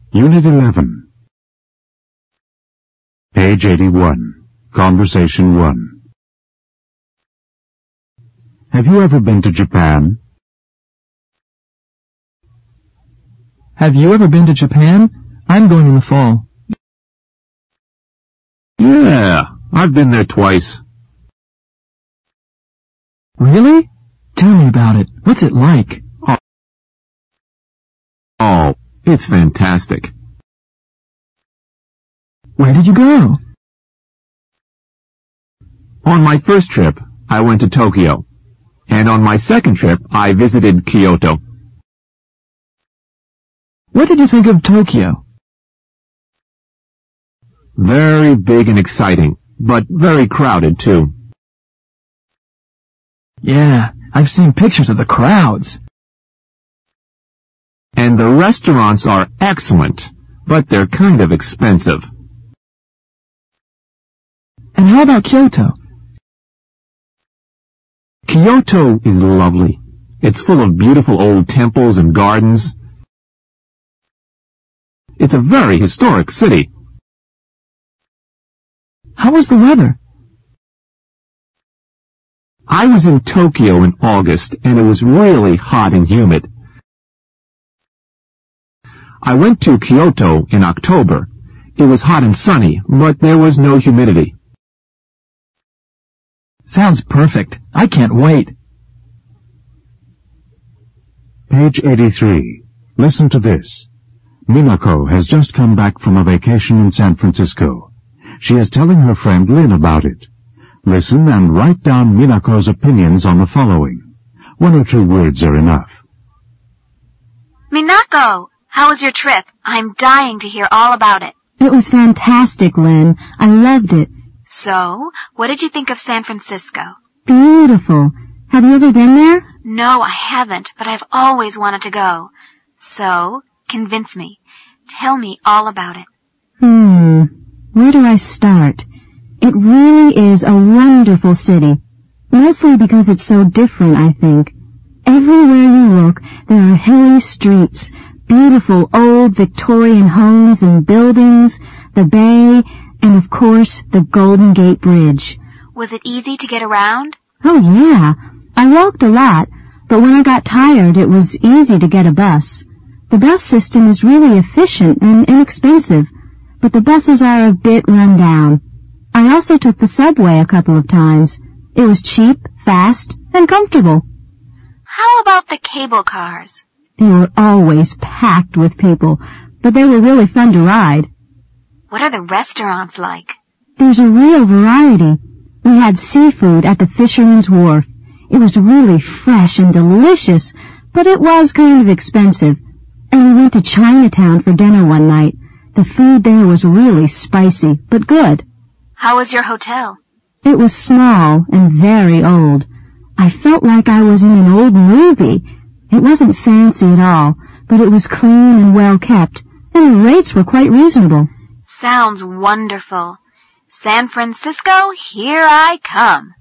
Unit 11. Page 81. Conversation 1. Have you ever been to Japan? Have you ever been to Japan? I'm going in the fall. Yeah, I've been there twice. Really? Tell me about it. What's it like? Oh, it's fantastic. Where did you go? On my first trip, I went to Tokyo. And on my second trip, I visited Kyoto. What did you think of Tokyo? Very big and exciting, but very crowded too. Yeah, I've seen pictures of the crowds. And the restaurants are excellent, but they're kind of expensive. And how about Kyoto? Kyoto is lovely. It's full of beautiful old temples and gardens. It's a very historic city. How was the weather? I was in Tokyo in August, and it was really hot and humid. I went to Kyoto in October. It was hot and sunny, but there was no humidity. Sounds perfect. I can't wait. Page 83. Listen to this. Minako has just come back from a vacation in San Francisco. She is telling her friend Lynn about it. Listen and write down Minako's opinions on the following. 1 or 2 words are enough. Minako, how was your trip? I'm dying to hear all about it. It was fantastic, Lynn. I loved it. So, what did you think of San Francisco? Beautiful. Have you ever been there? No, I haven't, but I've always wanted to go. So, convince me. Tell me all about it. Where do I start? It really is a wonderful city. Mostly because it's so different, I think. Everywhere you look, there are hilly streets, beautiful old Victorian homes and buildings, the bay, and of course, the Golden Gate Bridge. Was it easy to get around? Oh yeah, I walked a lot, but when I got tired, it was easy to get a bus. The bus system is really efficient and inexpensive, but the buses are a bit run down. I also took the subway a couple of times. It was cheap, fast, and comfortable. How about the cable cars? They were always packed with people, but they were really fun to ride. What are the restaurants like? There's a real variety. We had seafood at the Fisherman's Wharf. It was really fresh and delicious, but it was kind of expensive. And we went to Chinatown for dinner one night. The food there was really spicy, but good. How was your hotel? It was small and very old. I felt like I was in an old movie. It wasn't fancy at all, but it was clean and well kept, and the rates were quite reasonable. Sounds wonderful. San Francisco, here I come.